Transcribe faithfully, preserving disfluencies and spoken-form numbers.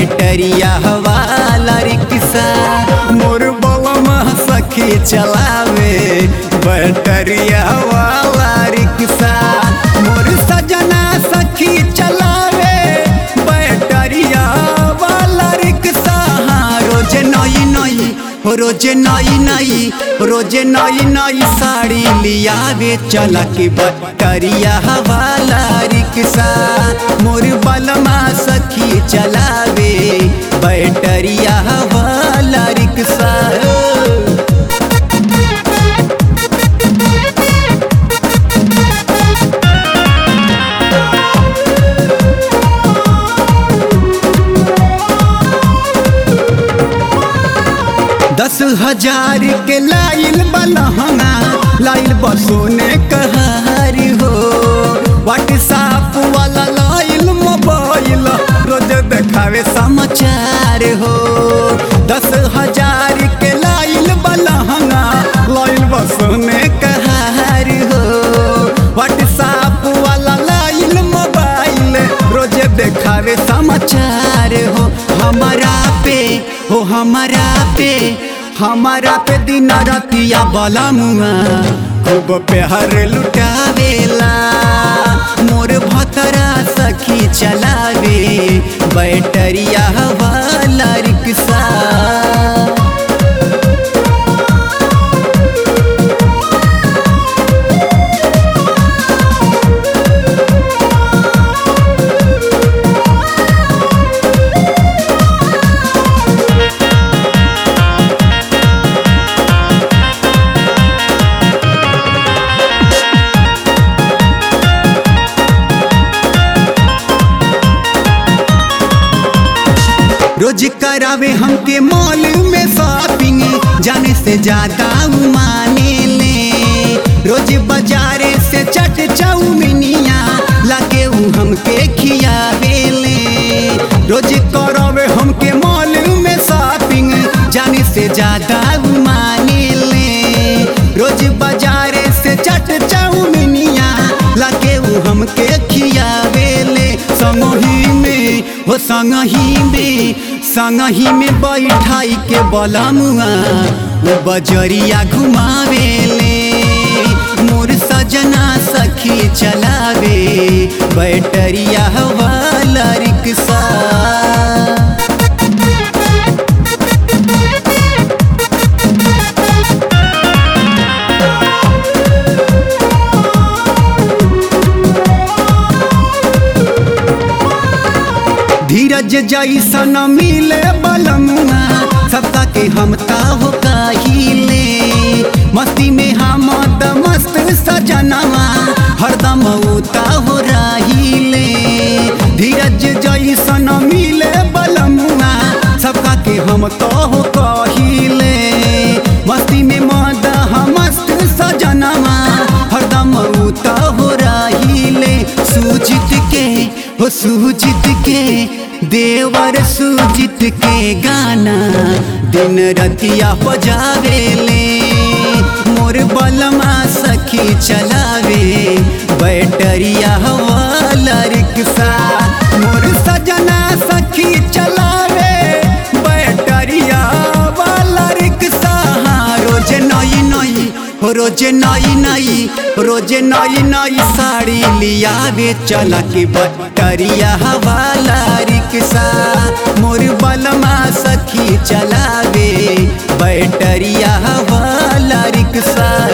बैटरिया वाला रिक्शा। मोर बलमा सखी चलावे बैटरिया वाला रिक्शा। मोर सजना सखी चलावे बैटरिया वाला रिक्शा। हाँ, रोज नई नई रोज नई नई रोज नई नई साड़ी लियावे चला के बैटरिया वाला रिक्शा। मोर बलमा सखी चलावे बैटरिया वाला रिक्शा। दस हजार के लाइल बलहंगा लाइल बसोने कहार हो। व्हाट्सएप वाला लाइल मोबाइल रोज देखावे समाचार हो। दस हजार के लाइल बलहंगा लाइल बसोने कहार हो। व्हाट्सएप वाला लाइल मोबाइल रोज देखावे समाचार हो। हमारा पे हो हमारा पे हमारा पे दिन रातिया बला मुआ खूब प्यार लुटावेला। मोर भतरा सखी चलावे बैटरिया वाला रिक्शा। रोज करावे हमके मॉल में शॉपिंग जाने से ज्यादा माने ले। रोज बाजारे से चट चाउमिनिया लाके उ हमके खियावे ले। रोज करावे हमके मॉल में शॉपिंग जाने से ज्यादा माने ले। रोज बाजारे से चट चाउमिनिया लाके उ हमके खियावे ले। संगही में हो संगही में संगही में बैठाई के बलमुआ वो बजरिया घुमावे ले। मोर सजना सखी चलावे बैटरिया वाला रिक्शा। धीरज जैसा न मिले बलमुआ सबका के हम हो काहिले। मस्ती में हम मस्त सजनवा हरदम उता हो रहीले। धीरज जैसा न मिले बलमुआ सबका के हम हो काहिले। मस्ती में मद मस्त सजनवा हरदम उता हो रहीले। सूजित के हो सूजित के देवर सूजित के गाना दिन रतिया बजावे ले। मोर बलमा सखी चलावे बैटरिया वाला रिक्शा। मोर सजना सखी चलावे बैटरिया वाला रिक्शा। हाँ, रोज नई नई रोज नई नई रोज नई नई साड़ी लियावे चला के बैटरिया वाला रिक्शा। मोर बलमा सखी चलावे बैटरिया वाला रिक्शा।